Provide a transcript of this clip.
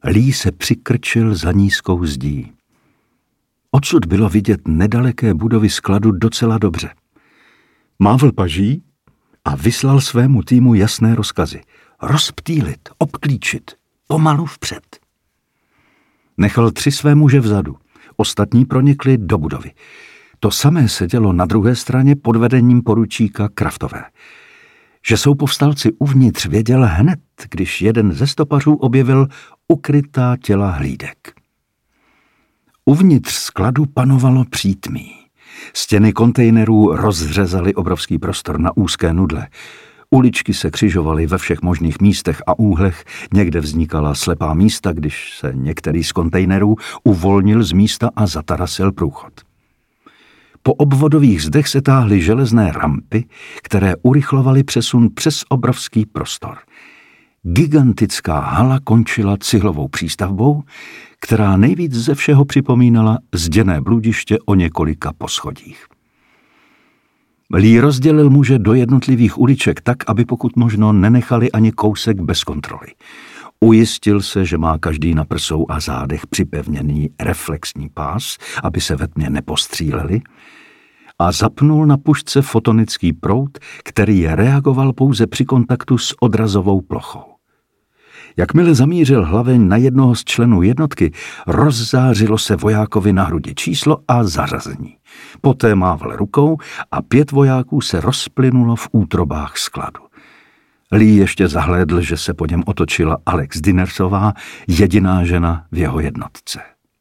Lee se přikrčil za nízkou zdí. Odsud bylo vidět nedaleké budovy skladu docela dobře. Mávl paží a vyslal svému týmu jasné rozkazy. Rozptýlit, obklíčit, pomalu vpřed. Nechal 3 své muže vzadu, ostatní pronikli do budovy. To samé se dělo na druhé straně pod vedením poručíka Kraftové. Že jsou povstalci uvnitř, věděl hned, když jeden ze stopařů objevil ukrytá těla hlídek. Uvnitř skladu panovalo přítmí. Stěny kontejnerů rozřezaly obrovský prostor na úzké nudle. Uličky se křižovaly ve všech možných místech a úhlech, někde vznikala slepá místa, když se některý z kontejnerů uvolnil z místa a zatarasil průchod. Po obvodových zdech se táhly železné rampy, které urychlovaly přesun přes obrovský prostor. Gigantická hala končila cihlovou přístavbou, která nejvíc ze všeho připomínala zděné bludiště o několika poschodích. Lee rozdělil muže do jednotlivých uliček tak, aby pokud možno nenechali ani kousek bez kontroly. Ujistil se, že má každý na prsou a zádech připevněný reflexní pás, aby se ve tmě nepostříleli, a zapnul na pušce fotonický proud, který reagoval pouze při kontaktu s odrazovou plochou. Jakmile zamířil hlaveň na jednoho z členů jednotky, rozzářilo se vojákovi na hrudi číslo a zařazení. Poté mával rukou a 5 vojáků se rozplynulo v útrobách skladu. Lee ještě zahlédl, že se po něm otočila Alex Dinnersová, jediná žena v jeho jednotce.